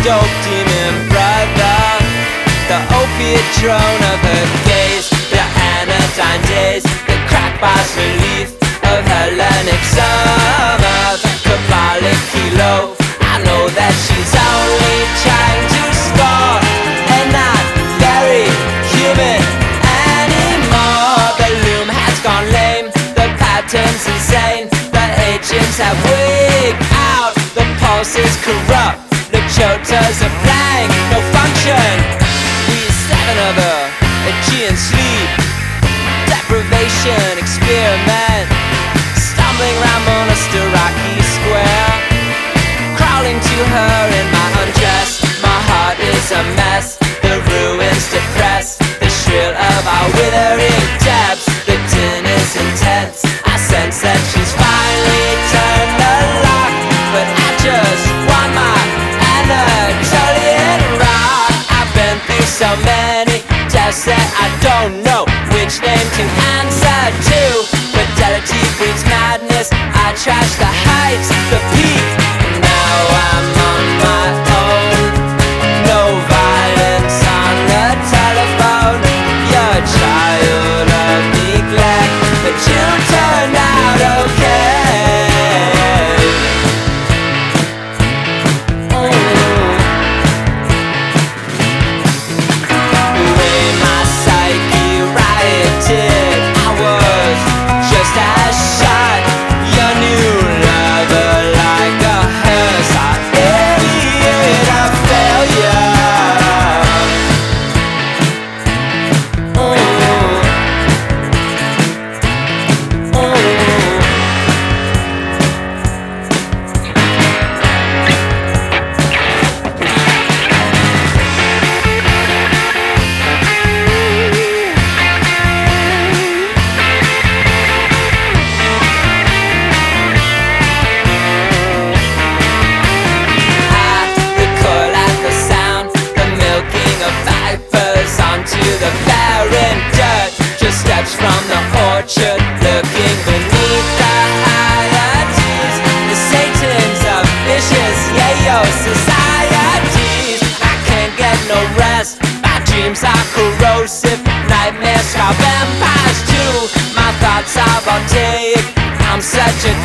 dope demon brother, the opiate drone of her gaze, the anodyne days, the crack bars relief of Hellenic summer, the Kabbalic kilo. I know that she's only trying to score and not very human anymore. The loom has gone lame, the pattern's insane, the agents have wigged out, the pulse is corrupt, the chotas are blank, no function. We seven of her, Aegean sleep, deprivation experiment, stumbling round Monastiraki Square, crawling to her in my undress. My heart is a mess, the ruins depress, the shrill of our withering depths. The din is intense, I sense that she's finally turned the lock, but I just want my Anatolian rock. I've been through so many tests that I don't know which name to answer to. Fidelity breeds madness, I trash the heights, the peak. Now I'm on my own, no violence on the telephone. You're a child of neglect, but you turned out okay. The way my psyche rioted, I was just as shot. Your new lover like a hearse, I idiot, a failure. I recoil at the sound, the milking of vipers onto the barren dirt. Just steps from the orchard, looking beneath the hierarchies, the satans of vicious yayo societies. I can't get no rest, my dreams are corrosive, nightmares how vampires do. My thoughts are voltaic, I'm such a